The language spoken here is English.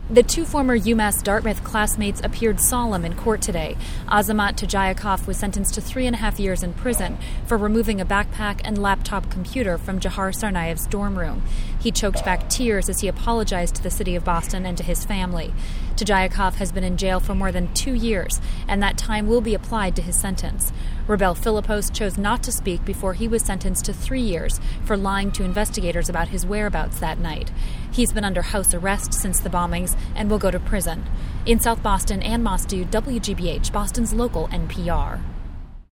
The two former UMass Dartmouth classmates appeared solemn in court today. Azamat Tejayakov was sentenced to 3.5 years in prison for removing a backpack and laptop computer from Jahar Tsarnaev's dorm room. He choked back tears as he apologized to the city of Boston and to his family. Tejayakov has been in jail for more than 2 years, and that time will be applied to his sentence. Rebel Philippos chose not to speak before he was sentenced to 3 years for lying to investigators about his whereabouts that night. He's been under house arrest since the bombings and will go to prison. In South Boston, Ann Mostu, WGBH, Boston's local NPR.